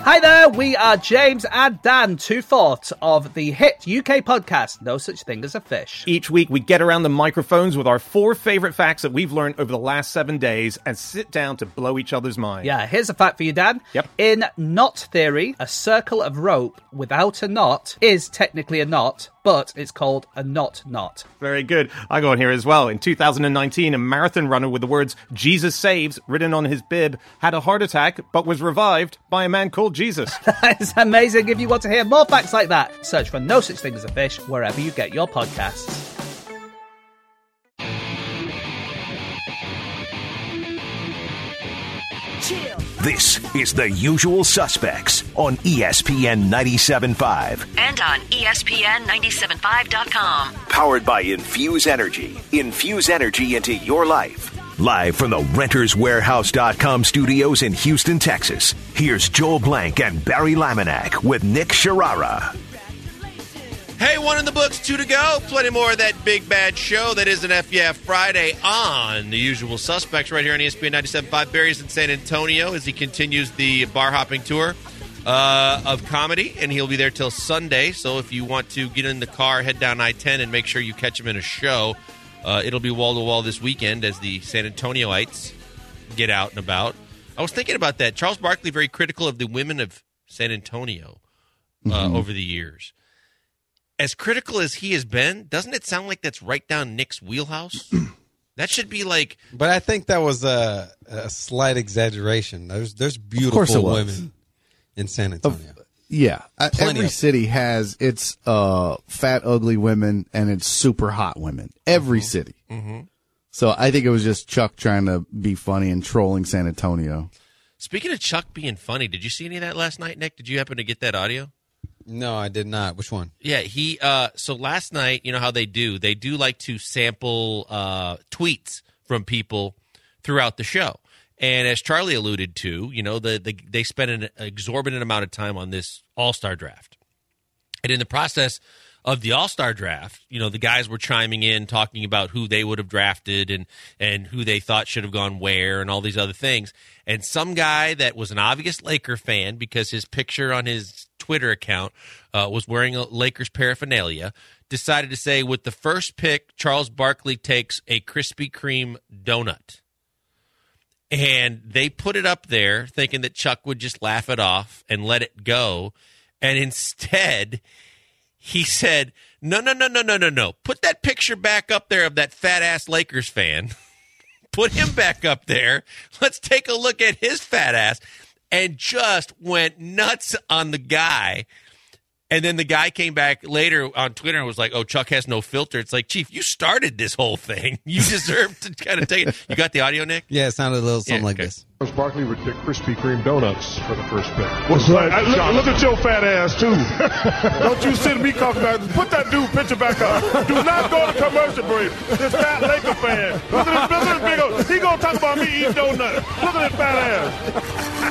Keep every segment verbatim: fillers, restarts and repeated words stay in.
Hi there, we are James and Dan, two-fourths of the hit U K podcast, No Such Thing as a Fish. Each week, we get around the microphones with our four favorite facts that we've learned over the last seven days and sit down to blow each other's minds. Yeah, here's a fact for you, Dan. Yep. In knot theory, a circle of rope without a knot is technically a knot, but it's called a knot knot. Very good. I go on here as well. In two thousand nineteen, a marathon runner with the words, Jesus saves, written on his bib, had a heart attack, but was revived by a man called Jesus. That is amazing. If you want to hear more facts like that, search for No Such Thing as a Fish wherever you get your podcasts. This is The Usual Suspects on E S P N ninety-seven point five. And on E S P N ninety-seven point five dot com. Powered by Infuse Energy. Infuse energy into your life. Live from the Renters Warehouse dot com studios in Houston, Texas, here's Joel Blank and Barry Laminack with Nick Sharara. Hey, one in the books, two to go. Plenty more of that big bad show that is an F Yeah Friday on The Usual Suspects right here on E S P N ninety-seven point five. Barry's in San Antonio as he continues the bar hopping tour uh, of comedy, and he'll be there till Sunday. So if you want to get in the car, head down I ten and make sure you catch him in a show. Uh, it'll be wall-to-wall this weekend as the San Antonioites get out and about. I was thinking about that. Charles Barkley, very critical of the women of San Antonio uh, mm-hmm. over the years. As critical as he has been, doesn't it sound like that's right down Nick's wheelhouse? That should be like... But I think that was a, a slight exaggeration. There's there's beautiful women in San Antonio. Of, yeah. Every city has its uh, fat, ugly women and its super hot women. Every mm-hmm. city. Mm-hmm. So I think it was just Chuck trying to be funny and trolling San Antonio. Speaking of Chuck being funny, did you see any of that last night, Nick? Did you happen to get that audio? No, I did not. Which one? Yeah, he. Uh, so last night, you know how they do? They do like to sample uh, tweets from people throughout the show. And as Charlie alluded to, you know, the, the they spent an exorbitant amount of time on this All-Star draft. And in the process of the All-Star draft, you know, the guys were chiming in, talking about who they would have drafted and, and who they thought should have gone where and all these other things. And some guy that was an obvious Laker fan because his picture on his Twitter account uh, was wearing a Lakers paraphernalia, decided to say, with the first pick, Charles Barkley takes a Krispy Kreme donut. And they put it up there thinking that Chuck would just laugh it off and let it go. And instead, he said, no, no, no, no, no, no, no. Put that picture back up there of that fat-ass Lakers fan. Put him back up there. Let's take a look at his fat ass. And just went nuts on the guy. And then the guy came back later on Twitter and was like, oh, Chuck has no filter. It's like, Chief, you started this whole thing. You deserve to kind of take it. You got the audio, Nick? Yeah, it sounded a little something yeah, like okay. this. Charles Barkley would pick Krispy Kreme donuts for the first pick. What's that? I, look, look at your fat ass, too. Don't you sit me talking about it. Put that dude picture back up. Do not go to commercial break. This fat Laker fan. Look at this, look at this big old, he going to talk about me eating donuts. Look at this fat ass.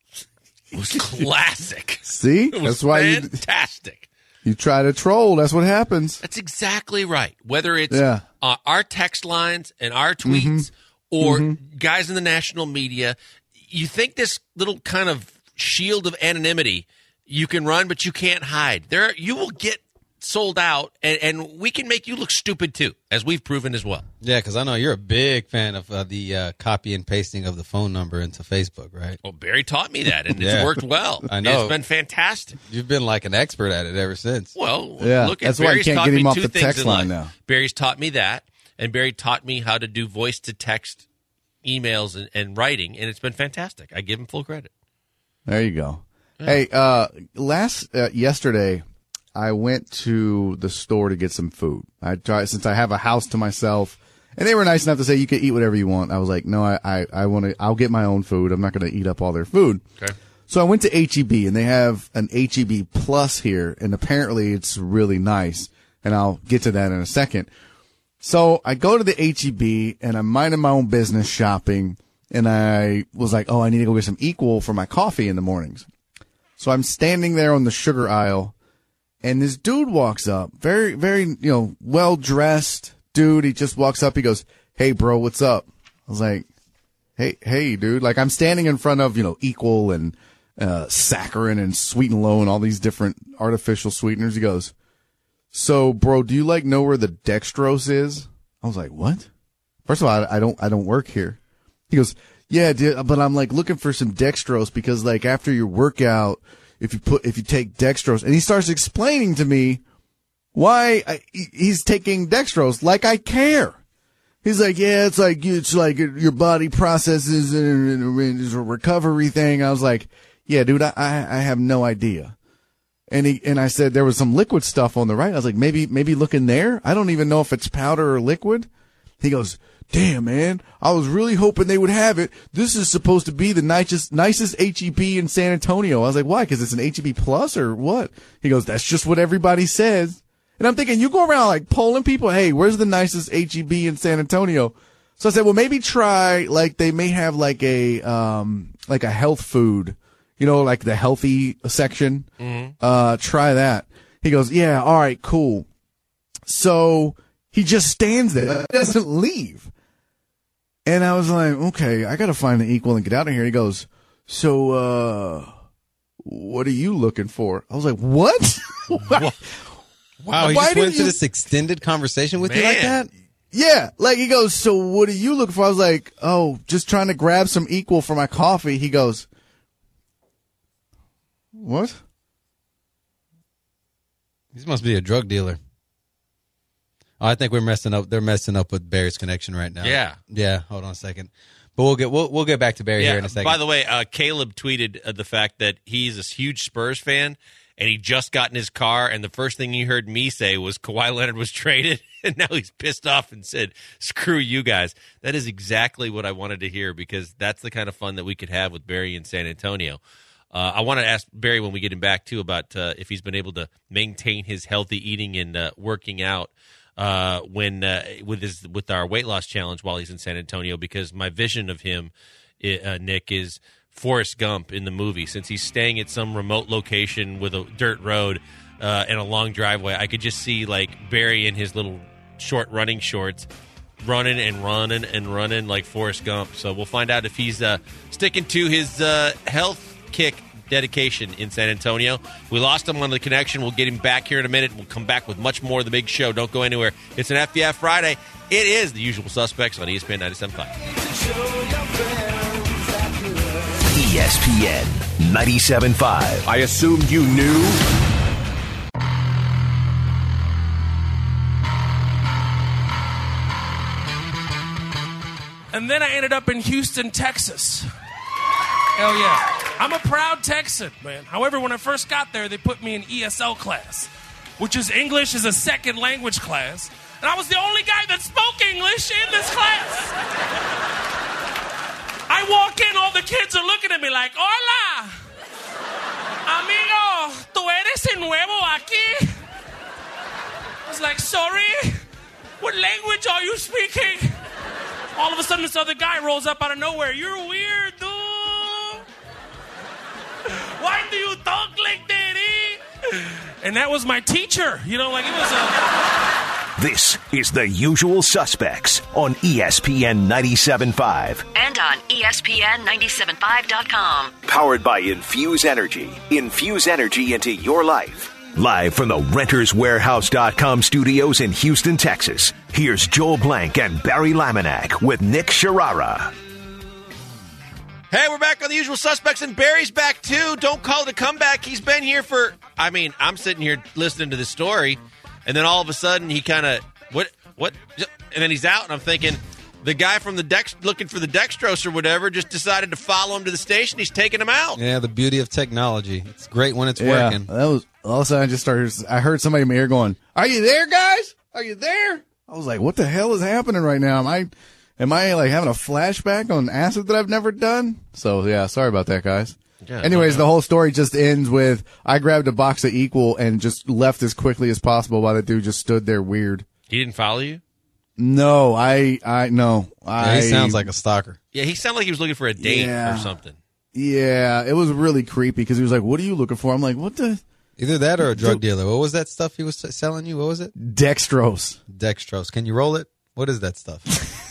It was classic. See? It was that's why fantastic. You, you try to troll. That's what happens. That's exactly right. Whether it's yeah. uh, our text lines and our tweets mm-hmm. or mm-hmm. guys in the national media, you think this little kind of shield of anonymity you can run, but you can't hide. There, you will get sold out, and, and we can make you look stupid too, as we've proven as well. Yeah, because I know you're a big fan of uh, the uh, copy and pasting of the phone number into Facebook, right? Well, Barry taught me that, and yeah. it's worked well. I know. It's been fantastic. You've been like an expert at it ever since. Well, yeah, look at that's Barry's why you taught can't get me him off two the things text in line life. now. Barry's taught me that, and Barry taught me how to do voice-to-text emails and, and writing, and it's been fantastic. I give him full credit. There you go. Yeah. Hey, uh, last uh, yesterday, I went to the store to get some food. I tried, since I have a house to myself, and they were nice enough to say you can eat whatever you want. I was like, no, I, I, I want to. I'll get my own food. I'm not going to eat up all their food. Okay. So I went to H E B, and they have an H E B Plus here, and apparently it's really nice. And I'll get to that in a second. So I go to the H E B, and I'm minding my own business shopping, and I was like, oh, I need to go get some Equal for my coffee in the mornings. So I'm standing there on the sugar aisle, and this dude walks up, very, very, you know, well-dressed dude. He just walks up. He goes, hey, bro, what's up? I was like, hey, hey, dude. Like, I'm standing in front of, you know, Equal and uh, saccharin and sweet and low and all these different artificial sweeteners. He goes, so, bro, do you like know where the dextrose is? I was like, what? First of all, I, I don't, I don't work here. He goes, yeah, dude, but I'm like looking for some dextrose because like after your workout, if you put, if you take dextrose, and he starts explaining to me why I, he's taking dextrose, like I care. He's like, yeah, it's like, it's like your body processes and it's a recovery thing. I was like, yeah, dude, I, I have no idea. And he, and I said there was some liquid stuff on the right. I was like, maybe, maybe look in there. I don't even know if it's powder or liquid. He goes, damn, man, I was really hoping they would have it. This is supposed to be the nicest, nicest H E B in San Antonio. I was like, why? Because it's an H E B plus or what? He goes, that's just what everybody says. And I'm thinking, you go around like polling people, hey, where's the nicest H E B in San Antonio? So I said, well, maybe try, like, they may have like a, um, like a health food, you know, like the healthy section. Mm-hmm. Uh, try that. He goes, yeah, all right, cool. So he just stands there, doesn't leave. And I was like, okay, I got to find an equal and get out of here. He goes, so, uh, what are you looking for? I was like, what? Wow, he Why just went you... to this extended conversation with Man. you like that? Yeah, like he goes, so what are you looking for? I was like, oh, just trying to grab some equal for my coffee. He goes, what? This must be a drug dealer. Oh, I think we're messing up. They're messing up with Barry's connection right now. Yeah, yeah. Hold on a second, but we'll get we'll we'll get back to Barry yeah, here in a second. By the way, uh, Caleb tweeted uh, the fact that he's a huge Spurs fan. And he just got in his car, and the first thing he heard me say was Kawhi Leonard was traded, and now he's pissed off and said, screw you guys. That is exactly what I wanted to hear, because that's the kind of fun that we could have with Barry in San Antonio. Uh, I want to ask Barry when we get him back, too, about uh, if he's been able to maintain his healthy eating and uh, working out uh, when uh, with his with our weight loss challenge while he's in San Antonio, because my vision of him, uh, Nick, is Forrest Gump in the movie. Since he's staying at some remote location with a dirt road uh, and a long driveway, I could just see like Barry in his little short running shorts running and running and running like Forrest Gump. So we'll find out if he's uh, sticking to his uh, health kick dedication in San Antonio. We lost him on the connection. We'll get him back here in a minute. We'll come back with much more of the big show. Don't go anywhere. It's an F B F Friday. It is The Usual Suspects on E S P N ninety-seven point five. E S P N ninety-seven point five. I assumed you knew. And then I ended up in Houston, Texas. Hell yeah. I'm a proud Texan, man. However, when I first got there, they put me in E S L class, which is English as a second language class. And I was the only guy that spoke English in this class. I walk in, all the kids are looking at me like, hola, amigo, tú eres el nuevo aquí? I was like, sorry, what language are you speaking? All of a sudden, this other guy rolls up out of nowhere. You're weird, dude. Why do you talk like that, eh? And that was my teacher. You know, like it was a... This is The Usual Suspects on E S P N ninety-seven point five. And on E S P N ninety-seven point five dot com. Powered by Infuse Energy. Infuse energy into your life. Live from the Renters Warehouse dot com studios in Houston, Texas. Here's Joel Blank and Barry Laminack with Nick Sharara. Hey, we're back on The Usual Suspects, and Barry's back too. Don't call it a comeback. He's been here for, I mean, I'm sitting here listening to the story, and then all of a sudden he kind of, what, what, and then he's out, and I'm thinking, the guy from the Dex, looking for the dextrose or whatever, just decided to follow him to the station. He's taking him out. Yeah, the beauty of technology. It's great when it's yeah, working. That was, all of a sudden I just started, I heard somebody in my ear going, are you there, guys? Are you there? I was like, what the hell is happening right now? Am I, am I like having a flashback on acid that I've never done? So yeah, sorry about that, guys. Yeah, Anyways, the whole story just ends with I grabbed a box of Equal and just left as quickly as possible while the dude just stood there weird. He didn't follow you? No, I, I, no. I, yeah, he sounds like a stalker. Yeah, he sounded like he was looking for a date yeah. or something. Yeah, it was really creepy because he was like, what are you looking for? I'm like, what the? Either that or a drug dealer. What was that stuff he was selling you? What was it? Dextrose. Dextrose. Can you roll it? What is that stuff?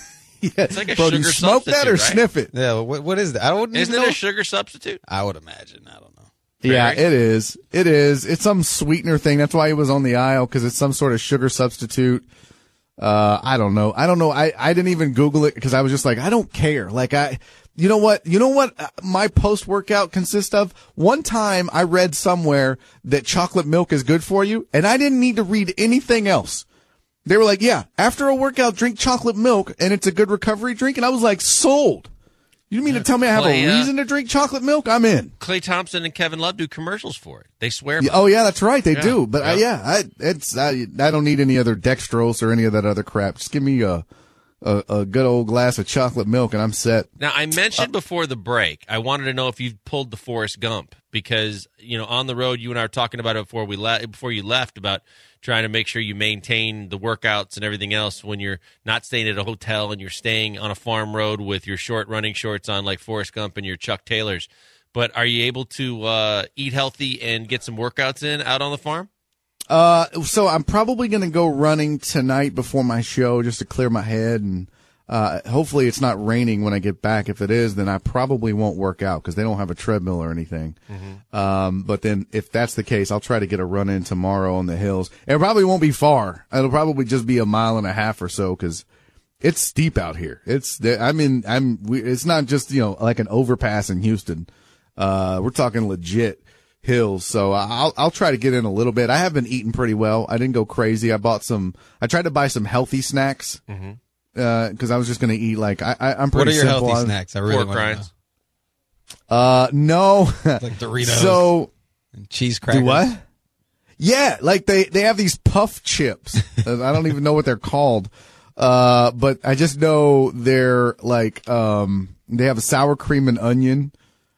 Yeah. It's like a Bro, do sugar you smoke that or substitute, right? sniff it? Yeah, what, what is that? I don't Isn't even it know. a sugar substitute? I would imagine. I don't know. Yeah, Very. it is. It is. It's some sweetener thing. That's why it was on the aisle, because it's some sort of sugar substitute. Uh, I don't know. I don't know. I, I didn't even Google it because I was just like, I don't care. Like I, you know what? You know what my post-workout consists of? One time I read somewhere that chocolate milk is good for you, and I didn't need to read anything else. They were like, yeah, after a workout, drink chocolate milk, and it's a good recovery drink. And I was like, sold. You mean to tell me I have Clay, a uh, reason to drink chocolate milk? I'm in. Clay Thompson and Kevin Love do commercials for it. They swear Yeah, by oh it. yeah, that's right. They Yeah. do. But I, Yeah. yeah, I, it's I, I don't need any other dextrose or any of that other crap. Just give me a, a a good old glass of chocolate milk and I'm set. Now, I mentioned before the break, I wanted to know if you pulled the Forrest Gump because, you know, on the road, you and I were talking about it before we le- before you left about trying to make sure you maintain the workouts and everything else when you're not staying at a hotel and you're staying on a farm road with your short running shorts on like Forrest Gump and your Chuck Taylors. But are you able to uh, eat healthy and get some workouts in out on the farm? Uh, so I'm probably going to go running tonight before my show just to clear my head, and uh, hopefully it's not raining when I get back. If it is, then I probably won't work out because they don't have a treadmill or anything. Mm-hmm. Um, but then if that's the case, I'll try to get a run in tomorrow on the hills. It probably won't be far. It'll probably just be a mile and a half or so because it's steep out here. It's I mean I'm we, it's not just you know like an overpass in Houston. Uh, we're talking legit hills. So I'll, I'll try to get in a little bit. I have been eating pretty well. I didn't go crazy. I bought some, I tried to buy some healthy snacks. Mm-hmm. Uh, cause I was just going to eat like, I, I, I'm pretty What are your simple. healthy I'm, snacks? I really Pork want to know. rinds. Uh, no. Like Doritos. So, And cheese crackers. do what? Yeah, like they, they have these puff chips. I don't even know what they're called. Uh, but I just know they're like, um, they have a sour cream and onion.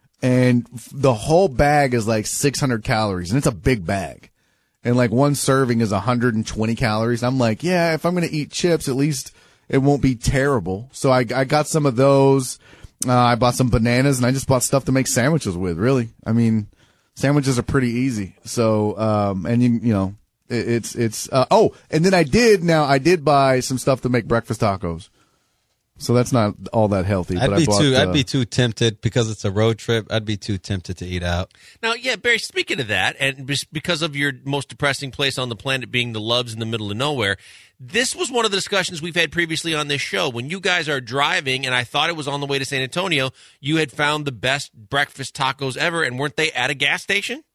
And the whole bag is like six hundred calories, and it's a big bag. And like one serving is one hundred twenty calories. I'm like, yeah, if I'm going to eat chips, at least it won't be terrible. So I, I got some of those. Uh, I bought some bananas, and I just bought stuff to make sandwiches with, really. I mean, sandwiches are pretty easy. So, um, and you, you know, it, it's, it's, uh, oh, and then I did, now I did buy some stuff to make breakfast tacos. So that's not all that healthy. I'd but be I bought, too. uh, I'd be too tempted because it's a road trip. I'd be too tempted to eat out. Now, yeah, Barry, speaking of that, and just because of your most depressing place on the planet being the Loves in the middle of nowhere, this was one of the discussions we've had previously on this show. When you guys are driving, and I thought it was on the way to San Antonio, you had found the best breakfast tacos ever, and weren't they at a gas station?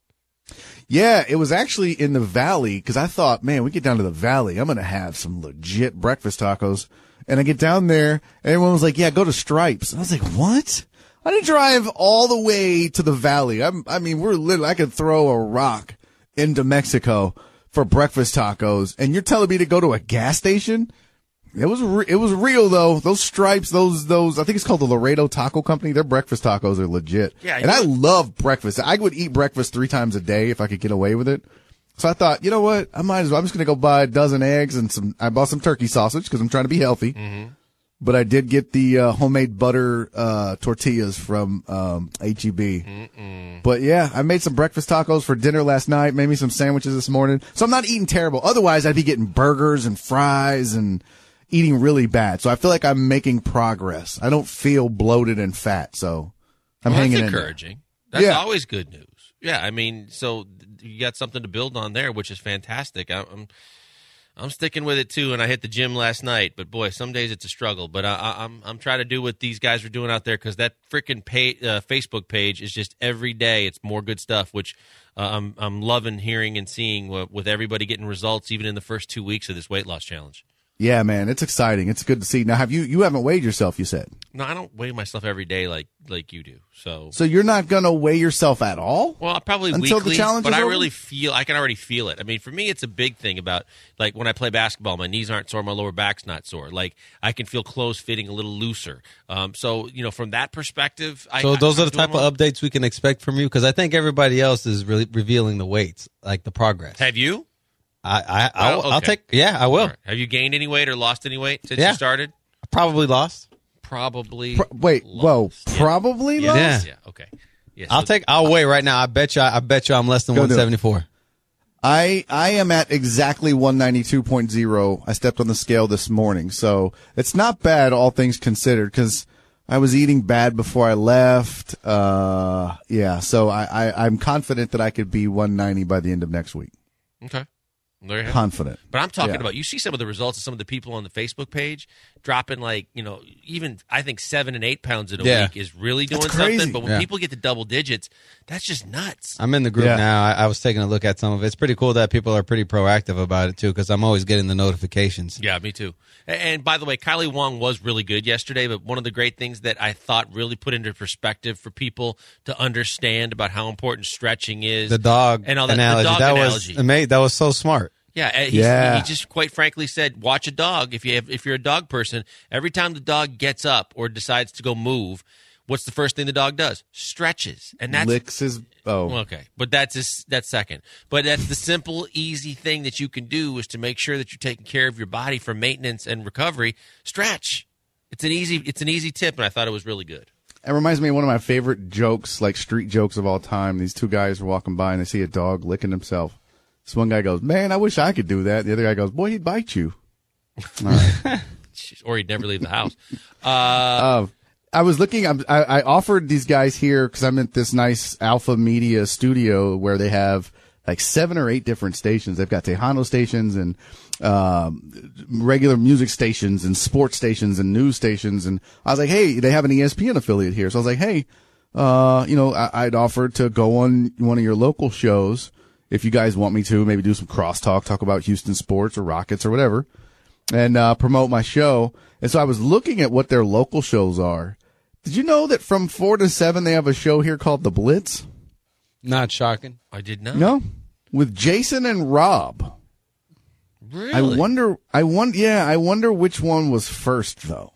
Yeah, it was actually in the valley because I thought, man, we get down to the valley, I'm going to have some legit breakfast tacos. And I get down there, and everyone was like, yeah, go to Stripes. And I was like, what? I didn't drive all the way to the valley. I'm, I mean, we're literally, I could throw a rock into Mexico for breakfast tacos. And you're telling me to go to a gas station? It was, re- it was real though. Those Stripes, those, those, I think it's called the Laredo Taco Company. Their breakfast tacos are legit. Yeah, and I love breakfast. I would eat breakfast three times a day if I could get away with it. So I thought, you know what? I might as well. I'm just going to go buy a dozen eggs and some, I bought some turkey sausage because I'm trying to be healthy. Mm-hmm. But I did get the, uh, homemade butter, uh, tortillas from, um, H E B. Mm-mm. But yeah, I made some breakfast tacos for dinner last night, made me some sandwiches this morning. So I'm not eating terrible. Otherwise I'd be getting burgers and fries and eating really bad. So I feel like I'm making progress. I don't feel bloated and fat. So I'm well, hanging that's in there. encouraging. That's Yeah. always good news. Yeah, I mean, so you got something to build on there, which is fantastic. I, I'm, I'm sticking with it too, and I hit the gym last night. But boy, some days it's a struggle. But I, I, I'm, I'm trying to do what these guys are doing out there because that freaking pay, uh, Facebook page is just every day. It's more good stuff, which uh, I'm, I'm loving hearing and seeing with, with everybody getting results, even in the first two weeks of this weight loss challenge. Yeah, man, it's exciting. It's good to see. Now, have you, you haven't weighed yourself, you said? No, I don't weigh myself every day like like you do. So, So you're not going to weigh yourself at all? well, probably Until the weekly, challenge but is I over? really feel I can already feel it. I mean, for me, it's a big thing about like when I play basketball, my knees aren't sore, my lower back's not sore. Like I can feel clothes fitting a little looser. Um, so you know, from that perspective, I, So I, those I'm are the doing type well. of updates we can expect from you because I think everybody else is really revealing the weights, like the progress. Have you? I, I, I'll, Oh, I'll okay. take. Yeah, I will. All right. Have you gained any weight or lost any weight since Yeah. you started? Probably lost. Probably. Pro- wait, whoa, lost. Yeah. probably Yeah. lost? Yeah. Okay. Yeah, I'll so- take. I'll weigh right now. I bet you. I bet you I'm less than Go one do it. seventy-four. I I am at exactly one ninety-two point oh. I stepped on the scale this morning, so it's not bad, all things considered, because I was eating bad before I left. Uh, yeah, so I, I, I'm confident that I could be one ninety by the end of next week. Okay. There you have it. Confident. But I'm talking Yeah. about, you see some of the results of some of the people on the Facebook page dropping like, you know, even I think seven and eight pounds in a Yeah. week is really doing That's crazy. something. But when Yeah. people get to double digits, that's just nuts. I'm in the group Yeah. now. I, I was taking a look at some of it. It's pretty cool that people are pretty proactive about it, too, because I'm always getting the notifications. Yeah, me too. And, and by the way, Kylie Wong was really good yesterday, but one of the great things that I thought really put into perspective for people to understand about how important stretching is. The dog and all that, analogy. The dog that analogy. was amazing. That was so smart. Yeah, he, Yeah. he just quite frankly said, watch a dog. If you have, if you're a dog person, every time the dog gets up or decides to go move, what's the first thing the dog does? Stretches, and that's Licks his. Oh. okay. But that's his, that's second. But that's the simple, easy thing that you can do is to make sure that you're taking care of your body for maintenance and recovery. Stretch. It's an easy, it's an easy tip, and I thought it was really good. It reminds me of one of my favorite jokes, like street jokes of all time. These two guys are walking by and they see a dog licking himself. This one guy goes, man, I wish I could do that. The other guy goes, boy, he'd bite you. All right. Or he'd never leave the house. Uh, Uh, I was looking, I, I offered these guys here because I'm at this nice Alpha Media studio where they have like seven or eight different stations. They've got Tejano stations and um, regular music stations and sports stations and news stations. And I was like, hey, they have an E S P N affiliate here. So I was like, hey, uh, you know, I, I'd offered to go on one of your local shows if you guys want me to, maybe do some crosstalk, talk about Houston sports or Rockets or whatever, and uh, promote my show. And so I was looking at what their local shows are. Did you know that from four to seven they have a show here called The Blitz? Not shocking. I did not. No, with Jason and Rob. Really? I wonder. I wonder. Yeah, I wonder which one was first though.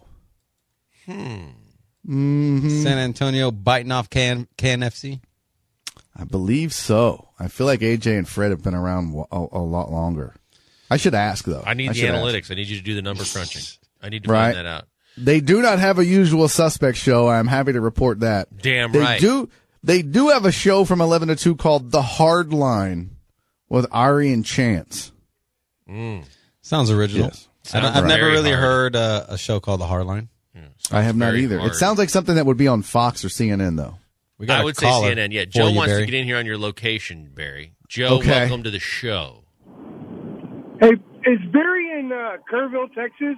Hmm. Mm-hmm. San Antonio biting off K N F C. I believe so. I feel like A J and Fred have been around a, a lot longer. I should ask though. I need the should analytics. ask. I need you to do the number crunching. I need to Right. find that out. They do not have a Usual Suspect show. I'm happy to report that. Damn they right. do. They do have a show from eleven to two called The Hard Line with Ari and Chance. Mm. Sounds original. Yes. I don't, Sounds I've never very really hard. heard uh, a show called The Hardline. Yeah, I have not very either. hard. It sounds like something that would be on Fox or C N N though. We got I a would say caller C N N. Yeah, for Joe you, wants Barry. to get in here on your location, Barry. Joe, Okay. welcome to the show. Hey, is Barry in uh, Kerrville, Texas?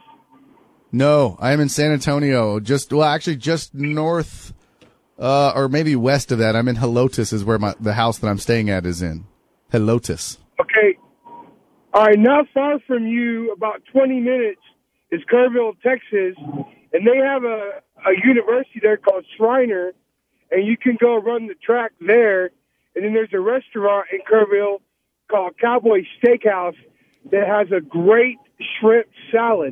No, I am in San Antonio. Just well, actually, just north, uh, or maybe west of that. I'm in Helotes, is where my the house that I'm staying at is in. Helotes. Okay. All right, not far from you, about twenty minutes, is Kerrville, Texas, and they have a, a university there called Shriner, and you can go run the track there. And then there's a restaurant in Kerrville called Cowboy Steakhouse that has a great shrimp salad.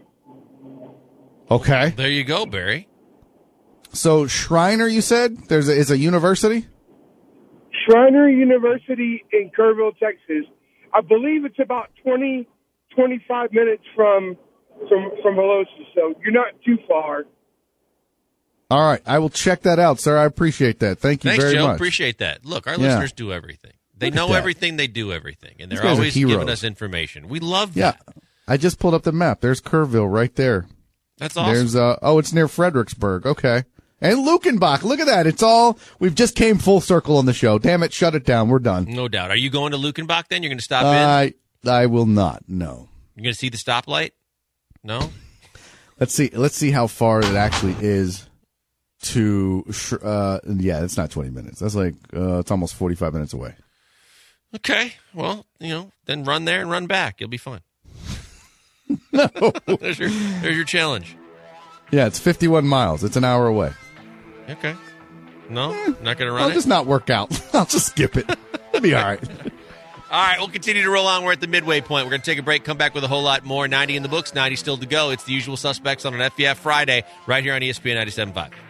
Okay. There you go, Barry. So Shriner, you said there's a, is a university. Shriner University in Kerrville, Texas. I believe it's about twenty, twenty-five minutes from from from Helotes, so you're not too far. All right, I will check that out, sir. I appreciate that. Thank you Thanks, very Joe. much. Appreciate that. Look, our Yeah. listeners do everything. They Look at know that. everything. They do everything, and These they're guys are always giving heroes. us information. We love Yeah, that. I just pulled up the map. There's Kerrville right there. That's awesome. There's uh oh, it's near Fredericksburg. Okay. And Lukenbach. Look at that. It's all we've just came full circle on the show. Damn it, shut it down. We're done. No doubt. Are you going to Lukenbach then? You're going to stop in? I I will not. No. You're going to see the stoplight? No? Let's see. Let's see how far it actually is to. Sh- Uh, yeah, it's not twenty minutes. That's like uh, it's almost forty-five minutes away. Okay. Well, you know, then run there and run back. You'll be fine. No. there's, your, there's your challenge. Yeah, it's fifty-one miles. It's an hour away. Okay. No? Not going to run I'll it? just not work out. I'll just skip it. It'll be all right. All right, we'll continue to roll on. We're at the midway point. We're going to take a break, come back with a whole lot more. ninety in the books, ninety still to go. It's the Usual Suspects on an F B F Friday right here on E S P N ninety-seven point five.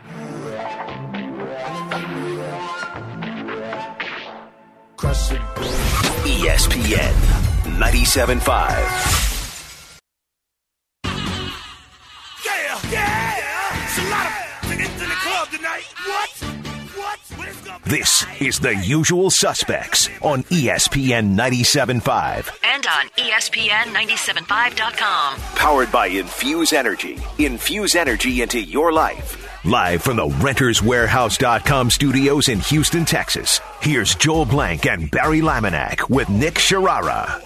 E S P N ninety-seven point five. Yeah, yeah, it's a lot of niggas in the club tonight. What? What? What is going This is The Usual Suspects on E S P N ninety-seven point five. And on E S P N ninety-seven point five dot com. Powered by Infuse Energy. Infuse energy into your life. Live from the Renters Warehouse dot com studios in Houston, Texas. Here's Joel Blank and Barry Laminack with Nick Sharara.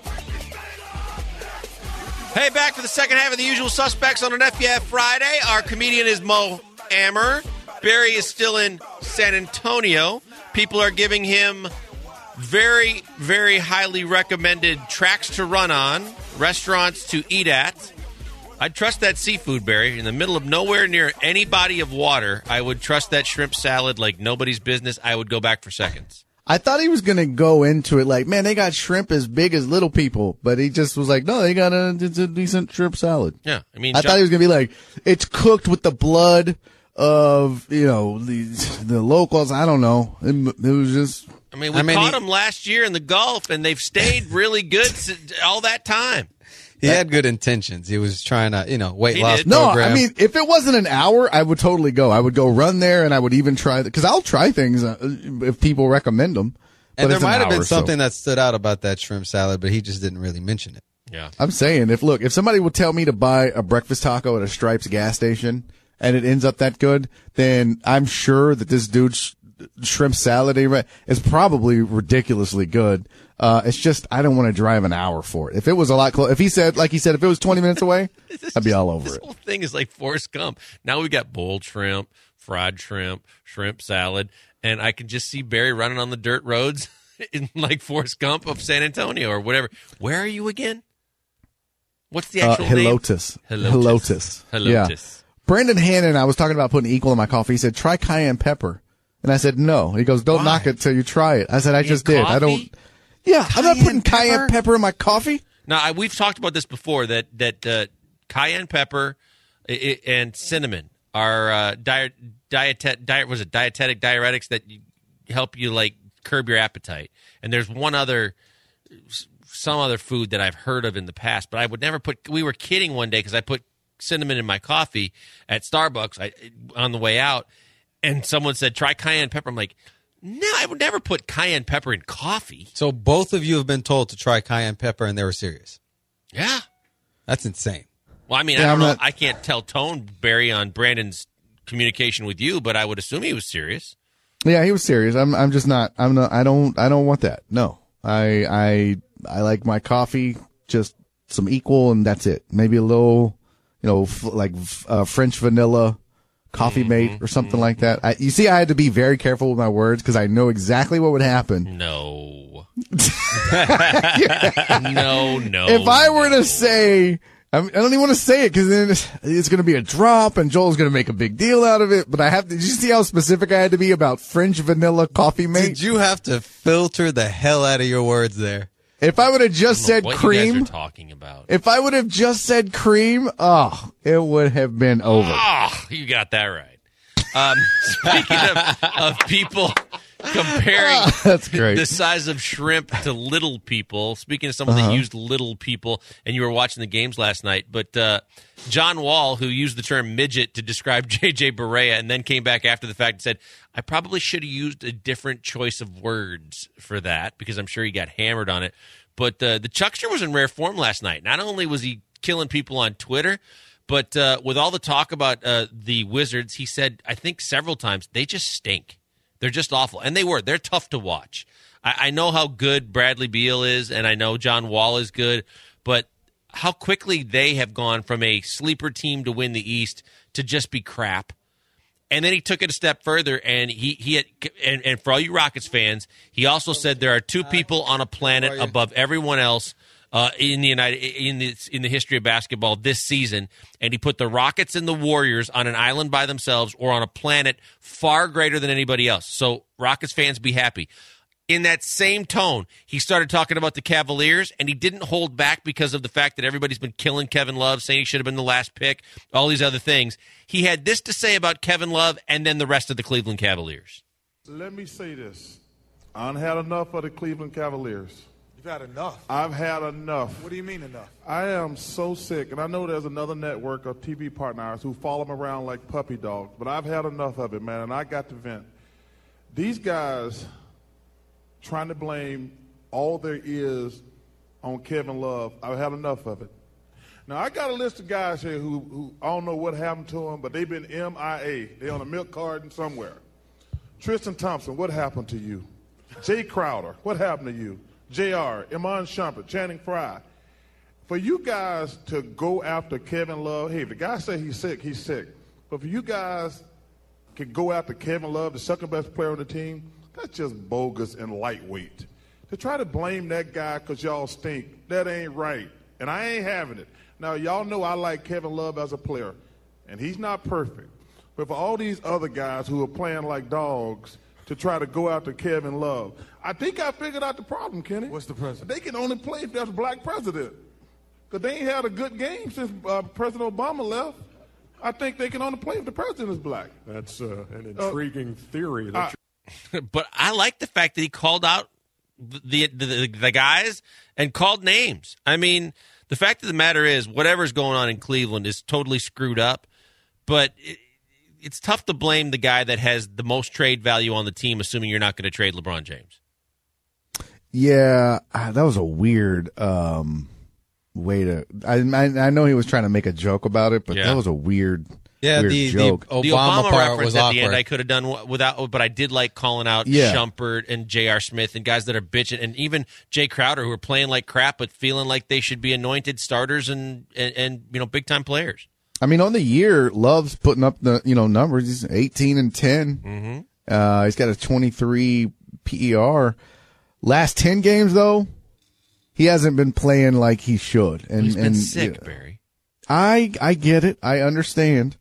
Hey, back for the second half of The Usual Suspects on an F B I Friday. Our comedian is Mo Ammer. Barry is still in San Antonio. People are giving him very, very highly recommended tracks to run on, restaurants to eat at. I'd trust that seafood, Barry. In the middle of nowhere near any body of water, I would trust that shrimp salad like nobody's business. I would go back for seconds. I thought he was going to go into it like, man, they got shrimp as big as little people. But he just was like, no, they got a, it's a decent shrimp salad. Yeah, I mean, I John- thought he was going to be like, it's cooked with the blood of, you know, the, the locals. I don't know. It, it was just. I mean, we I mean, caught he- them last year in the Gulf, and they've stayed really good s- all that time. He had good intentions. He was trying to, you know, weight He loss did. No, program. I mean, if it wasn't an hour, I would totally go. I would go run there, and I would even try because I'll try things uh, if people recommend them. But and there it's an might have been hour, so- something that stood out about that shrimp salad, but he just didn't really mention it. Yeah. I'm saying, if look, if somebody would tell me to buy a breakfast taco at a Stripes gas station, and it ends up that good, then I'm sure that this dude's shrimp salad is probably ridiculously good. Uh, it's just, I don't want to drive an hour for it. If it was a lot close, if he said, like he said, if it was twenty minutes away, I'd be all over this it. This whole thing is like Forrest Gump. Now we've got boiled shrimp, fried shrimp, shrimp salad, and I can just see Barry running on the dirt roads in like Forrest Gump of San Antonio or whatever. Where are you again? What's the Uh, actual name? Hilotus. Hilotus. Hilotus. Yeah. Hilotus. Brandon Hannon, I was talking about putting equal in my coffee. He said, try cayenne pepper. And I said, no. He goes, don't Why? knock it till you try it. I said, I In just did. I coffee? don't. Yeah, I'm not Cayenne putting cayenne pepper? pepper in my coffee. Now, I, we've talked about this before, that, that uh, cayenne pepper i- i- and cinnamon are uh, diet, diet, diet, was it dietetic diuretics that you, help you, like, curb your appetite. And there's one other, some other food that I've heard of in the past, but I would never put, we were kidding one day because I put cinnamon in my coffee at Starbucks I, on the way out, and someone said, try cayenne pepper. I'm like, no, I would never put cayenne pepper in coffee. So both of you have been told to try cayenne pepper, and they were serious. Yeah. That's insane. Well, I mean, Yeah, I don't I'm know. not- I can't tell tone, Barry, on Brandon's communication with you, but I would assume he was serious. Yeah, he was serious. I'm I'm just not I'm not I don't I don't want that. No. I I I like my coffee just some equal and that's it. Maybe a little, you know, f- like uh, French vanilla coffee mate or something like that. I, you see, I had to be very careful with my words because I know exactly what would happen. No. no, no. If I were no. to say, I, mean, I don't even want to say it because then it's, it's going to be a drop and Joel's going to make a big deal out of it. But I have to, did you see how specific I had to be about French vanilla coffee mate? Did you have to filter the hell out of your words there? If I would have just said what cream, you guys are talking about. if I would have just said cream, oh, it would have been over. Oh, you got that right. Um, speaking of, of people comparing That's great. the size of shrimp to little people, speaking of someone Uh-huh. that used little people, and you were watching the games last night, but uh, John Wall, who used the term midget to describe J J Barea and then came back after the fact and said, I probably should have used a different choice of words for that because I'm sure he got hammered on it. But uh, the Chuckster was in rare form last night. Not only was he killing people on Twitter, but uh, with all the talk about uh, the Wizards, he said, I think several times, they just stink. They're just awful. And they were. They're tough to watch. I, I know how good Bradley Beal is, and I know John Wall is good, but how quickly they have gone from a sleeper team to win the East to just be crap. And then he took it a step further, and he he had, and, and for all you Rockets fans, he also said there are two people on a planet above everyone else uh, in the United in the in the history of basketball this season, and he put the Rockets and the Warriors on an island by themselves or on a planet far greater than anybody else. So Rockets fans, be happy. In that same tone, he started talking about the Cavaliers, and he didn't hold back because of the fact that everybody's been killing Kevin Love, saying he should have been the last pick, all these other things. He had this to say about Kevin Love and then the rest of the Cleveland Cavaliers. Let me say this. I've had enough of the Cleveland Cavaliers. You've had enough? I've had enough. What do you mean enough? I am so sick, and I know there's another network of T V partners who follow them around like puppy dogs, but I've had enough of it, man, and I got to vent. these guys trying to blame all there is on Kevin Love, I've had enough of it. Now, I got a list of guys here who, who I don't know what happened to them, but they've been M I A. They're on a milk carton somewhere. Tristan Thompson, what happened to you? Jay Crowder, what happened to you? J R, Iman Shumpert, Channing Frye. For you guys to go after Kevin Love, hey, if the guy say he's sick, he's sick. But for you guys can go after Kevin Love, the second best player on the team, that's just bogus and lightweight. To try to blame that guy because y'all stink, that ain't right. And I ain't having it. Now, y'all know I like Kevin Love as a player, and he's not perfect. But for all these other guys who are playing like dogs to try to go after Kevin Love, I think I figured out the problem, Kenny. What's the president? They can only play if there's a black president. Because they ain't had a good game since uh, President Obama left. I think they can only play if the president is black. That's uh, an intriguing uh, theory. That I, but I like the fact that he called out the, the, the, the guys and called names. I mean, the fact of the matter is whatever's going on in Cleveland is totally screwed up. But it, it's tough to blame the guy that has the most trade value on the team, assuming you're not going to trade LeBron James. Yeah, that was a weird um, way to. I, I I know he was trying to make a joke about it, but Yeah. that was a weird, Yeah, weird the, joke. the Obama, The Obama part reference was at awkward. the end I could have done w- without, but I did like calling out Yeah. Shumpert and J R. Smith and guys that are bitching, and even Jay Crowder who are playing like crap but feeling like they should be anointed starters and and, and you know big time players. I mean, on the year, Love's putting up the you know numbers. He's eighteen and ten. Mm-hmm. Uh, he's got a twenty-three P E R. Last ten games though, he hasn't been playing like he should. And He's been and, sick, yeah. Barry. I I get it. I understand.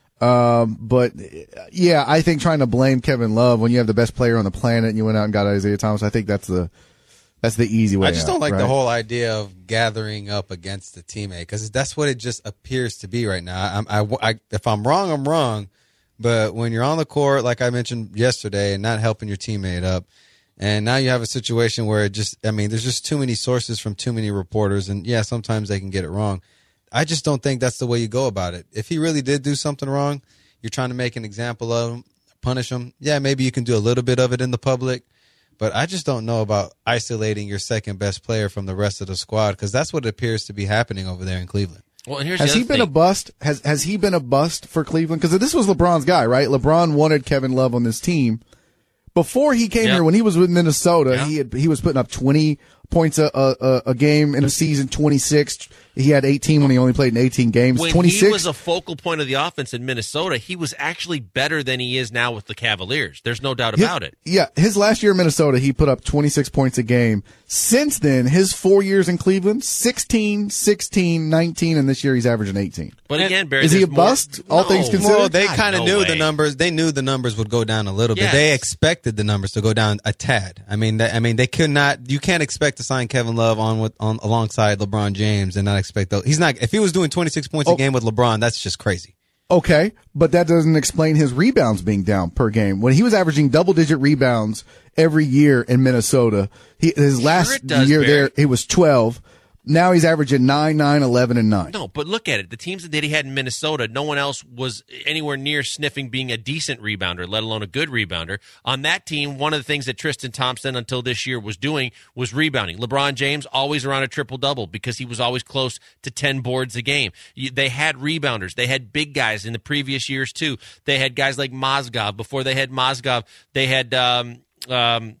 Um, but yeah, I think trying to blame Kevin Love when you have the best player on the planet and you went out and got Isaiah Thomas, I think that's the that's the easy way. I just out, don't like right? the whole idea of gathering up against the teammate because that's what it just appears to be right now. I, I, I, if I'm wrong, I'm wrong. But when you're on the court, like I mentioned yesterday, and not helping your teammate up, and now you have a situation where it just, I mean, there's just too many sources from too many reporters, and yeah, sometimes they can get it wrong. I just don't think that's the way you go about it. If he really did do something wrong, you're trying to make an example of him, punish him. Yeah, maybe you can do a little bit of it in the public. But I just don't know about isolating your second best player from the rest of the squad because that's what appears to be happening over there in Cleveland. Well, and here's Has the he other been thing. a bust? Has has he been a bust for Cleveland? Because this was LeBron's guy, right? LeBron wanted Kevin Love on this team before he came Yeah. here. When he was with Minnesota, Yeah. he had he was putting up twenty points a a, a game in a season, twenty-six. He had eighteen when he only played in eighteen games. When twenty-six. he was a focal point of the offense in Minnesota, he was actually better than he is now with the Cavaliers. There's no doubt His- about it. Yeah, his last year in Minnesota, he put up twenty-six points a game. Since then, his four years in Cleveland, sixteen, sixteen, nineteen, and this year he's averaging eighteen. But again, Barry, Is he there's a more- bust, all No. things considered? Well, they God, kind of no knew way. the numbers. They knew the numbers would go down a little bit. Yes. They expected the numbers to go down a tad. I mean, they, I mean, they could not. You can't expect to sign Kevin Love on with on alongside LeBron James and not expect those. He's not. If he was doing twenty-six points Oh. a game with LeBron, that's just crazy. Okay, but that doesn't explain his rebounds being down per game. When he was averaging double-digit rebounds every year in Minnesota, he, his last it does, year Barry. there, it was twelve. Now he's averaging nine, nine, eleven, and nine. No, but look at it. The teams that he had in Minnesota, no one else was anywhere near sniffing being a decent rebounder, let alone a good rebounder. On that team, one of the things that Tristan Thompson until this year was doing was rebounding. LeBron James always around a triple-double because he was always close to ten boards a game. You- They had rebounders. They had big guys in the previous years, too. They had guys like Mozgov. Before they had Mozgov, they had um, um,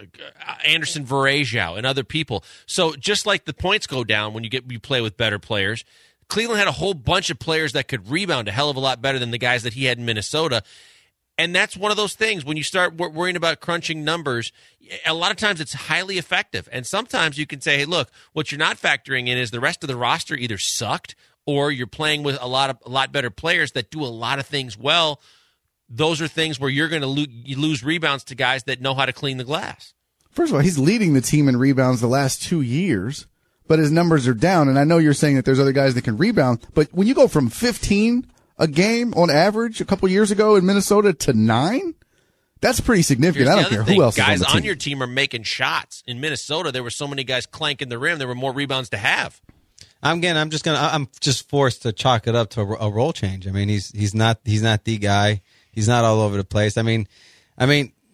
Anderson Varejao and other people. So just like the points go down when you get you play with better players, Cleveland had a whole bunch of players that could rebound a hell of a lot better than the guys that he had in Minnesota. And that's one of those things when you start wor- worrying about crunching numbers, a lot of times it's highly effective. And sometimes you can say, hey, look, what you're not factoring in is the rest of the roster either sucked or you're playing with a lot of a lot better players that do a lot of things well. Those are things where you're going to lo- you lose rebounds to guys that know how to clean the glass. First of all, he's leading the team in rebounds the last two years, but his numbers are down. And I know you're saying that there's other guys that can rebound, but when you go from fifteen a game on average a couple years ago in Minnesota to nine, that's pretty significant. Here's I the don't other care thing. who else guys is on the team. your team are making shots. In Minnesota, there were so many guys clanking the rim. There were more rebounds to have. I'm again. I'm just gonna. I'm just forced to chalk it up to a, a role change. I mean, he's he's not he's not the guy. He's not all over the place. I mean, I mean,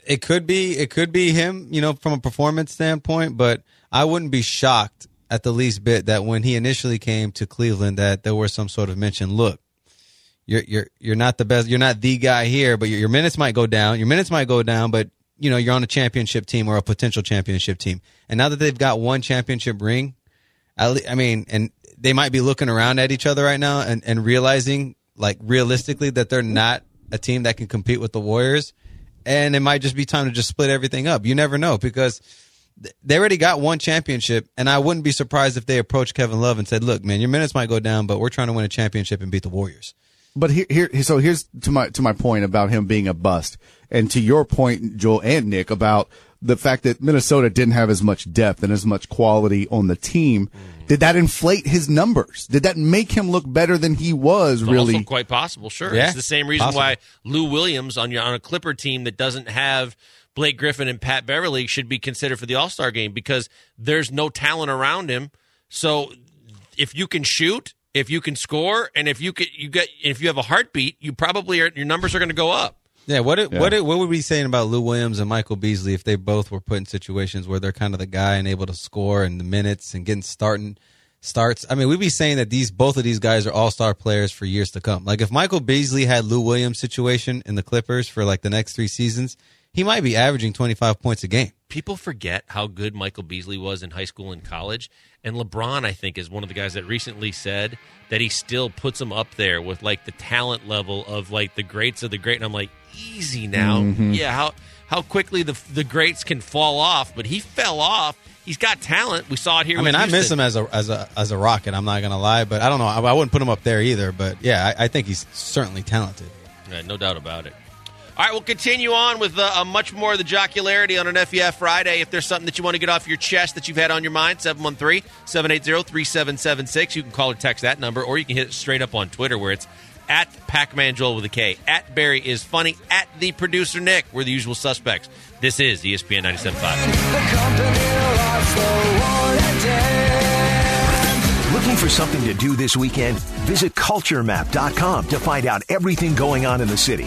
It could be, it could be him, you know, from a performance standpoint, but I wouldn't be shocked at the least bit that when he initially came to Cleveland, that there was some sort of mention. Look, you're you're you're not the best, you're not the guy here, but your, your minutes might go down. Your minutes might go down, but you know you're on a championship team or a potential championship team. And now that they've got one championship ring, I, I mean, and they might be looking around at each other right now and, and realizing, like realistically, that they're not a team that can compete with the Warriors. And it might just be time to just split everything up. You never know, because they already got one championship, and I wouldn't be surprised if they approached Kevin Love and said, look, man, your minutes might go down, but we're trying to win a championship and beat the Warriors. But here, here, so here's to my to my point about him being a bust, and to your point, Joel and Nick, about the fact that Minnesota didn't have as much depth and as much quality on the team. Mm. Did that inflate his numbers? Did that make him look better than he was? It's really, also quite possible. Sure, yeah, it's the same reason possible. why Lou Williams on your on a Clipper team that doesn't have Blake Griffin and Pat Beverly should be considered for the All-Star game, because there's no talent around him. So if you can shoot, if you can score, and if you could, you get, if you have a heartbeat, you probably are, your numbers are going to go up. Yeah, what it, Yeah. what it, what would we be saying about Lou Williams and Michael Beasley if they both were put in situations where they're kind of the guy and able to score in the minutes and getting starting starts? I mean, we'd be saying that these both of these guys are all-star players for years to come. Like if Michael Beasley had Lou Williams' situation in the Clippers for like the next three seasons, he might be averaging twenty-five points a game. People forget how good Michael Beasley was in high school and college. And LeBron, I think, is one of the guys that recently said that he still puts him up there with, like, the talent level of, like, the greats of the great. And I'm like, easy now. Mm-hmm. Yeah, how how quickly the the greats can fall off. But he fell off. He's got talent. We saw it here I with mean, I miss Houston. him as a as a as a Rocket. I'm not going to lie, but I don't know. I, I wouldn't put him up there either. But, yeah, I, I think he's certainly talented. Yeah, no doubt about it. All right, we'll continue on with uh, uh, much more of the jocularity on an F E F Friday. If there's something that you want to get off your chest that you've had on your mind, seven one three, seven eight zero, three seven seven six. You can call or text that number, or you can hit it straight up on Twitter where it's at Pac-Man Joel with a K, at Barry is funny, at the producer Nick. We're the usual suspects. This is E S P N ninety-seven point five. Looking for something to do this weekend? Visit culture map dot com to find out everything going on in the city.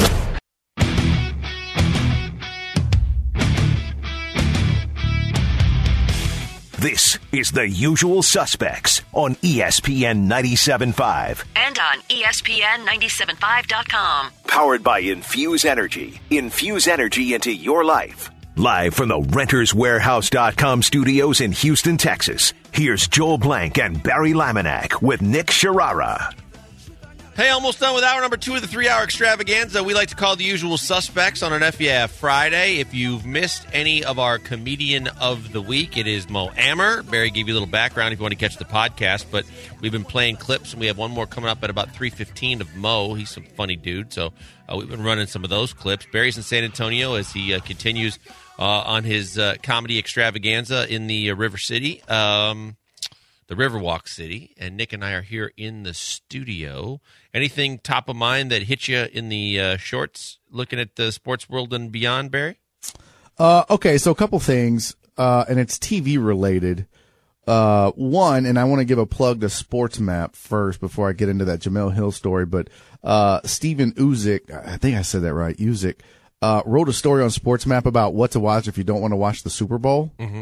This is The Usual Suspects on E S P N ninety-seven point five. And on E S P N ninety-seven point five dot com. Powered by Infuse Energy. Infuse energy into your life. Live from the renters warehouse dot com studios in Houston, Texas, here's Joel Blank and Barry Laminack with Nick Sharara. Hey, almost done with hour number two of the three-hour extravaganza we like to call The Usual Suspects on an F E F Friday. If you've missed any of our comedian of the week, it is Mo Amer. Barry gave you a little background if you want to catch the podcast, but we've been playing clips, and we have one more coming up at about three fifteen of Mo. He's some funny dude, so uh, we've been running some of those clips. Barry's in San Antonio as he uh, continues uh, on his uh, comedy extravaganza in the uh, River City. Um... the Riverwalk City, and Nick and I are here in the studio. Anything top of mind that hit you in the uh, shorts, looking at the sports world and beyond, Barry? Uh, okay, so a couple things, uh, and it's T V related. Uh, one, and I want to give a plug to SportsMap first before I get into that Jamel Hill story, but uh, Steven Uzik, I think I said that right, Uzik, uh, wrote a story on SportsMap about what to watch if you don't want to watch the Super Bowl. Mm-hmm.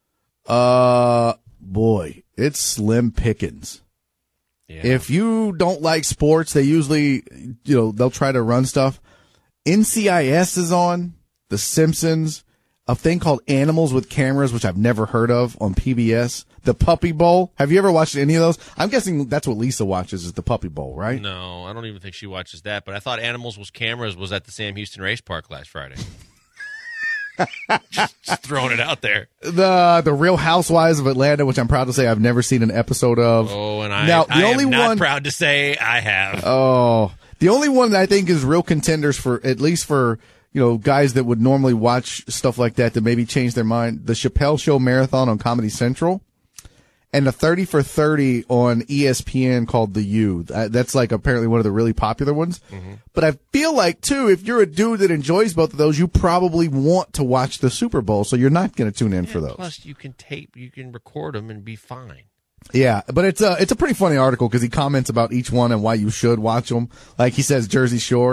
Uh, boy, it's slim pickings. Yeah. If you don't like sports, they usually, you know, they'll try to run stuff. N C I S is on, The Simpsons, a thing called Animals with Cameras, which I've never heard of, on P B S. The Puppy Bowl. Have you ever watched any of those? I'm guessing that's what Lisa watches, is the Puppy Bowl, right? No, I don't even think she watches that, but I thought Animals with Cameras was at the Sam Houston Race Park last Friday. just, just throwing it out there. The the Real Housewives of Atlanta, which I'm proud to say I've never seen an episode of. Oh, and I, now, the I only am not one, proud to say I have. Oh, the only one that I think is real contenders for, at least for, you know, guys that would normally watch stuff like that, that maybe change their mind, the Chappelle Show Marathon on Comedy Central, and the thirty for thirty on E S P N called The U. That's like apparently one of the really popular ones. Mm-hmm. But I feel like, too, if you're a dude that enjoys both of those, you probably want to watch the Super Bowl, so you're not going to tune in yeah, for those. Plus, you can tape, you can record them and be fine. Yeah, but it's a, it's a pretty funny article because he comments about each one and why you should watch them. Like he says Jersey Shore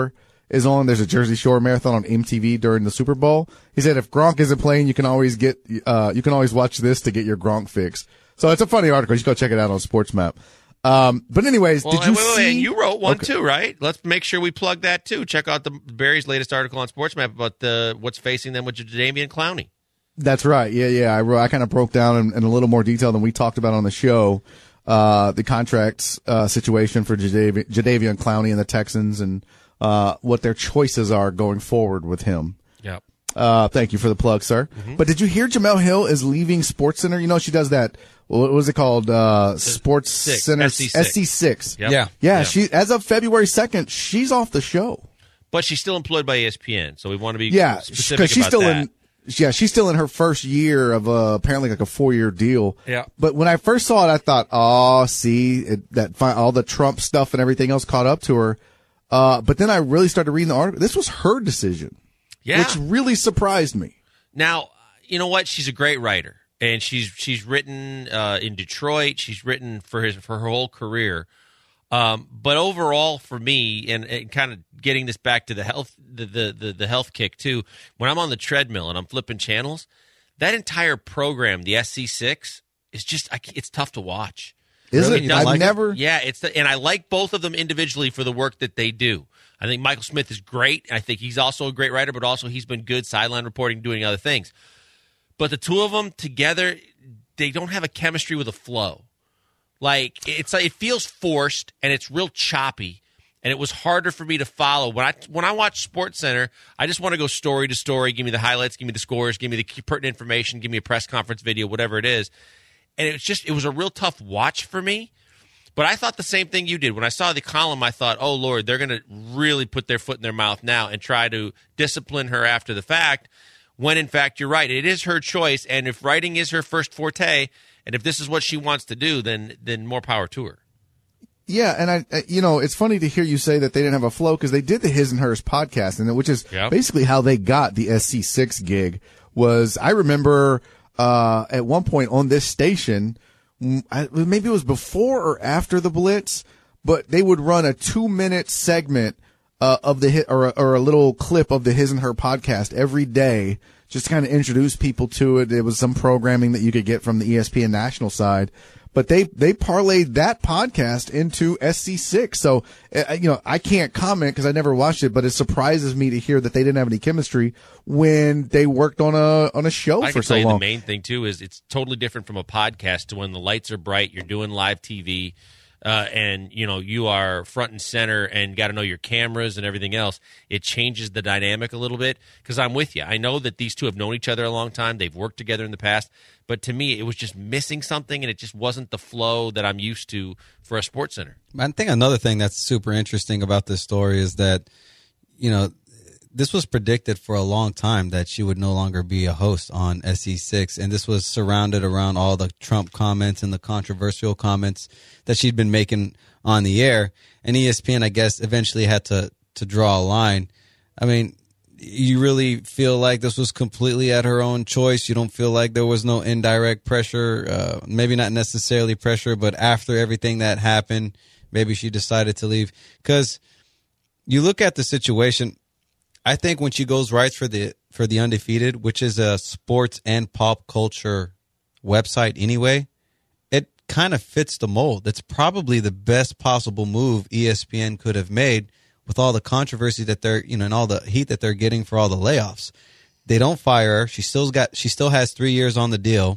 is on. There's a Jersey Shore marathon on M T V during the Super Bowl. He said if Gronk isn't playing, you can always get uh you can always watch this to get your Gronk fix. So it's a funny article. You should go check it out on SportsMap. Um, but anyways, well, did you wait, wait, see? wait, you wrote one Okay. too, right? Let's make sure we plug that too. Check out the Barry's latest article on SportsMap about the what's facing them with Jadeveon Clowney. That's right. Yeah, yeah. I, wrote, I kind of broke down in, in a little more detail than we talked about on the show uh, the contracts uh, situation for Jadav- Jadeveon Clowney and the Texans and uh, what their choices are going forward with him. Yep. Uh, thank you for the plug, sir. Mm-hmm. But did you hear Jamel Hill is leaving SportsCenter? You know, she does that. What was it called? Uh, Sports Six, Center S C six. S C six. Yep. Yeah. Yeah. Yeah. She as of February second, she's off the show. But she's still employed by E S P N, so we want to be Yeah, specific because she's about still that. in. Yeah, she's still in her first year of uh, apparently like a four year deal. Yeah. But when I first saw it, I thought, oh, see it, that fi- all the Trump stuff and everything else caught up to her. Uh, but then I really started reading the article. This was her decision, Yeah. which really surprised me. Now, you know what? She's a great writer, and she's she's written uh, in Detroit. She's written for his for her whole career. Um, but overall, for me, and, and kind of getting this back to the health the, the the the health kick too. When I'm on the treadmill and I'm flipping channels, that entire program, the S C six, is just I, it's tough to watch. Is Really? it? You don't I've like it? never. Yeah, it's the, and I like both of them individually for the work that they do. I think Michael Smith is great. I think he's also a great writer, but also he's been good sideline reporting, doing other things. But the two of them together, they don't have a chemistry with a flow. Like it's it feels forced and it's real choppy, and it was harder for me to follow when I when I watch SportsCenter. I just want to go story to story, give me the highlights, give me the scores, give me the pertinent information, give me a press conference video, whatever it is. And it was just it was a real tough watch for me. But I thought the same thing you did. When I saw the column, I thought, oh, Lord, they're going to really put their foot in their mouth now and try to discipline her after the fact, when, in fact, you're right. It is her choice, and if writing is her first forte, and if this is what she wants to do, then then more power to her. Yeah, and I, I- you know, it's funny to hear you say that they didn't have a flow because they did the His and Hers podcast, and which is Yep. basically how they got the S C six gig. Was I remember uh, at one point on this station, mm, I, maybe it was before or after the Blitz, but they would run a two minute segment uh, of the hit or a, or a little clip of the His and Her podcast every day, just to kind of introduce people to it. It was some programming that you could get from the E S P N national side. But they, they parlayed that podcast into S C six. So, uh, you know, I can't comment because I never watched it, but it surprises me to hear that they didn't have any chemistry when they worked on a, on a show I for can so tell you long. the main thing, too, is it's totally different from a podcast to when the lights are bright, you're doing live T V, uh, and, you know, you are front and center and got to know your cameras and everything else. It changes the dynamic a little bit because I'm with you. I know that these two have known each other a long time. They've worked together in the past. But to me, it was just missing something, and it just wasn't the flow that I'm used to for a sports center. I think another thing that's super interesting about this story is that, you know, this was predicted for a long time that she would no longer be a host on S E six, and this was surrounded around all the Trump comments and the controversial comments that she'd been making on the air. And E S P N, I guess, eventually had to to draw a line. I mean, you really feel like this was completely at her own choice? You don't feel like there was no indirect pressure, uh, maybe not necessarily pressure, but after everything that happened, maybe she decided to leave? Because you look at the situation, I think when she goes writes for the for the Undefeated, which is a sports and pop culture website anyway, it kind of fits the mold. It's probably the best possible move E S P N could have made with all the controversy that they're, you know, and all the heat that they're getting for all the layoffs. They don't fire her. She still's got she still has three years on the deal.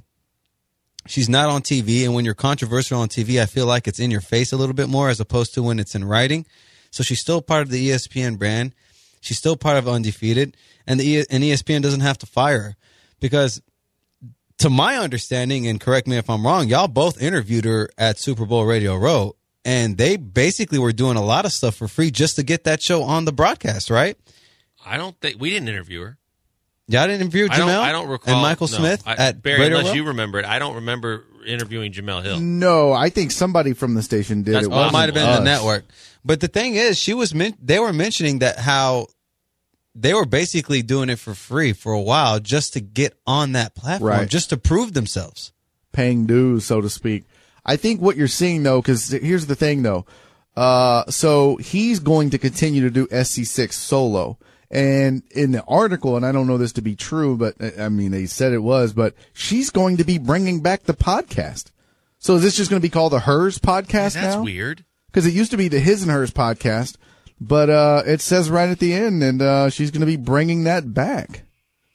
She's not on T V, and when you're controversial on T V, I feel like it's in your face a little bit more as opposed to when it's in writing. So she's still part of the E S P N brand. She's still part of Undefeated, and the e- and E S P N doesn't have to fire her because, to my understanding, and correct me if I'm wrong, y'all both interviewed her at Super Bowl Radio Row, and they basically were doing a lot of stuff for free just to get that show on the broadcast, right? I don't think we didn't interview her. Y'all didn't interview I don't, Jamel I don't recall. and Michael no. Smith I, at Barry, Radio unless Row? you remember it, I don't remember interviewing Jamel Hill. No, I think somebody from the station did. That's it Well, it wasn't might have been us. the network. But the thing is, she was men- they were mentioning that how they were basically doing it for free for a while just to get on that platform, Right. just to prove themselves. Paying dues, so to speak. I think what you're seeing, though, because here's the thing, though. Uh, so he's going to continue to do S C six solo. And in the article, and I don't know this to be true, but I mean, they said it was, but she's going to be bringing back the podcast. So is this just going to be called the Hers podcast yeah, now? That's weird. Because it used to be the His and Hers podcast, but uh, it says right at the end, and uh, she's going to be bringing that back.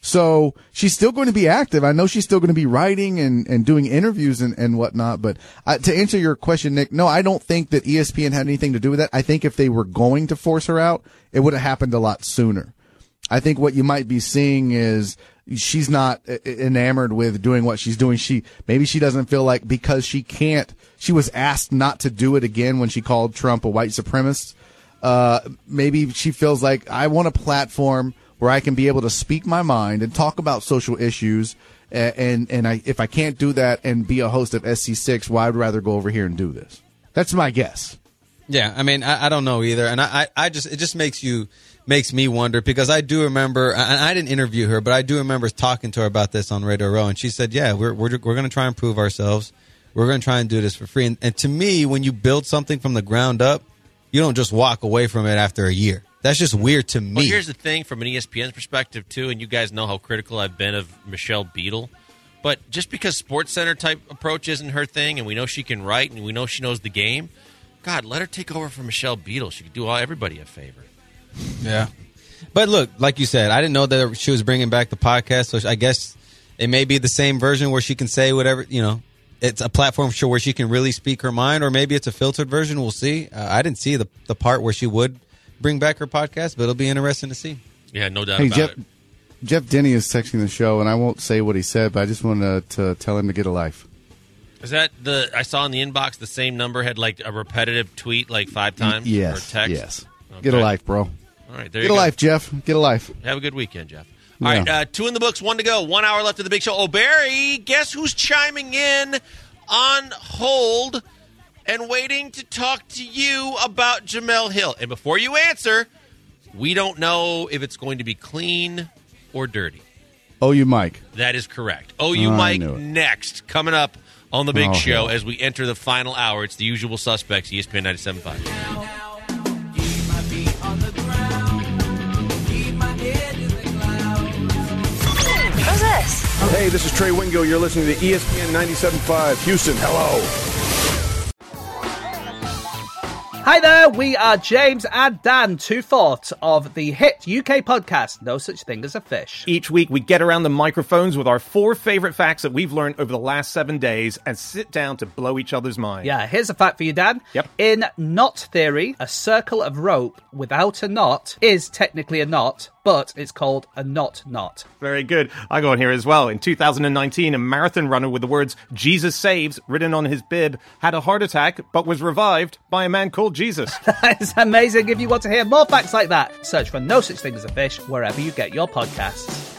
So she's still going to be active. I know she's still going to be writing and, and doing interviews and, and whatnot. But uh, to answer your question, Nick, no, I don't think that E S P N had anything to do with that. I think if they were going to force her out, it would have happened a lot sooner. I think what you might be seeing is she's not enamored with doing what she's doing. She maybe she doesn't feel like because she can't. She was asked not to do it again when she called Trump a white supremacist. Uh, maybe she feels like I want a platform where I can be able to speak my mind and talk about social issues. And, and, and I, if I can't do that and be a host of S C six, well, I'd rather go over here and do this. That's my guess. Yeah, I mean, I, I don't know either. And I, I just, it just makes you, makes me wonder because I do remember, and I didn't interview her, but I do remember talking to her about this on Radio Row. And she said, yeah, we're, we're, we're going to try and prove ourselves. We're going to try and do this for free. And, and to me, when you build something from the ground up, you don't just walk away from it after a year. That's just weird to me. Well, here's the thing from an E S P N perspective, too, and you guys know how critical I've been of Michelle Beadle. But just because SportsCenter type approach isn't her thing, and we know she can write, and we know she knows the game, God, let her take over for Michelle Beadle. She could do all, everybody a favor. Yeah. But look, like you said, I didn't know that she was bringing back the podcast, so I guess it may be the same version where she can say whatever, you know, it's a platform show where she can really speak her mind, or maybe it's a filtered version. We'll see. Uh, I didn't see the the part where she would bring back her podcast, but it'll be interesting to see. Yeah, no doubt hey, about Jeff, it. Jeff Denny is texting the show, and I won't say what he said, but I just wanted to, to tell him to get a life. Is that the, I saw in the inbox the same number had like a repetitive tweet like five times? Yes, or text? yes. Okay. Get a life, bro. All right, there Get you a go. life, Jeff. Get a life. Have a good weekend, Jeff. Yeah. All right, uh, two in the books, one to go. One hour left of the big show. Oh, Barry, guess who's chiming in on hold and waiting to talk to you about Jemele Hill? And before you answer, we don't know if it's going to be clean or dirty. Oh, you, Mike. That is correct. Oh, you, I Mike, knew it. next. Coming up on the big Oh, show hell. as we enter the final hour. It's the usual suspects, E S P N ninety-seven point five. Who's this? Hey, this is Trey Wingo. You're listening to E S P N ninety-seven point five. Houston, hello. Hi there, we are James and Dan, two-fourths of the hit U K podcast, No Such Thing as a Fish. Each week, we get around the microphones with our four favorite facts that we've learned over the last seven days and sit down to blow each other's mind. Yeah, here's a fact for you, Dan. Yep. In knot theory, a circle of rope without a knot is technically a knot, but it's called a knot knot. Very good. I go on here as well. In two thousand nineteen, a marathon runner with the words Jesus Saves written on his bib had a heart attack but was revived by a man called Jesus. That's amazing. If you want to hear more facts like that, search for No Such Thing as a Fish wherever you get your podcasts.